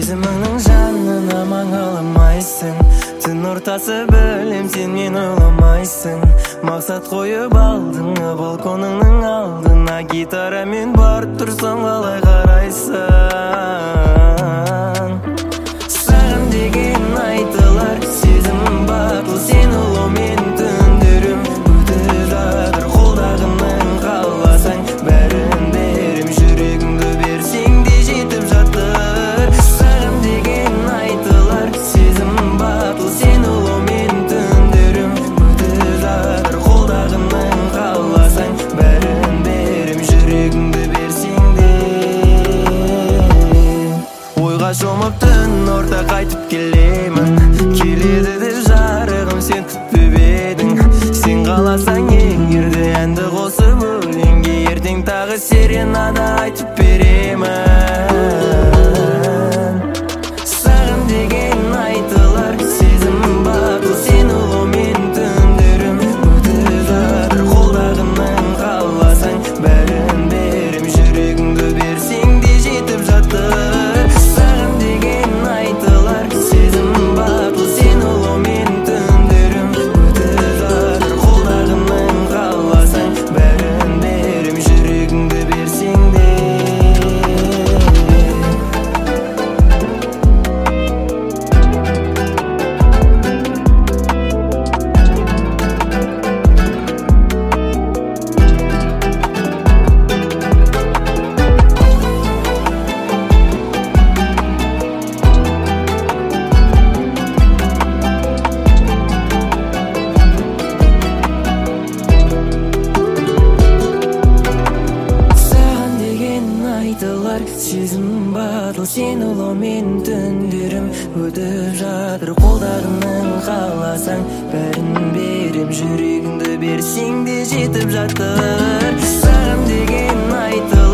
Сезіміңнің жанына маңаламайсың. Түн ортасы білем сен мен ойламайсың. Мақсат қойып алдың балконыңның алдына. Гитарамен барып тұрсаң қалай қарайсың? Саған деген айтылар сезімім батыл. Сен ұлумен түндерім өтіп жатыр. Қолдағының қаласаң бәрін берем. Жүрегіңді берсең де жетіп жатыр. Саған деген айтылар сезімім батыл. Сен ұлумен түндерім өтіп жатыр. Қолдағының қаласаң бәрін берем. Жүрегіңді берсең де. Ойға шомып түн орта қайтып келемін. Келеді деп жарығым сен күтпеп едің. Сен қаласаң егерде әнді қосып өлеңге ертең тағы серенада айтып беремін. Саған деген айтылар сезімім батыл. Сен ұлумен түндерім өтіп жатыр. Қолдағының қаласаң бәрін берем. Жүрегіңді берсең де жетіп жатыр. Саған деген айтылар сезімім батыл. Сен ұлумен түндерім өтіп жатыр. Қолдағының қаласаң бәрін берем. Жүрегіңді берсең де. Саған деген айтылар сезімім батыл. Сен ұлумен түндерім өтіп жатыр. Қолдағының қаласаң бәрін берем. Жүрегіңді берсең де жетіп жатыр. Саған деген айтылар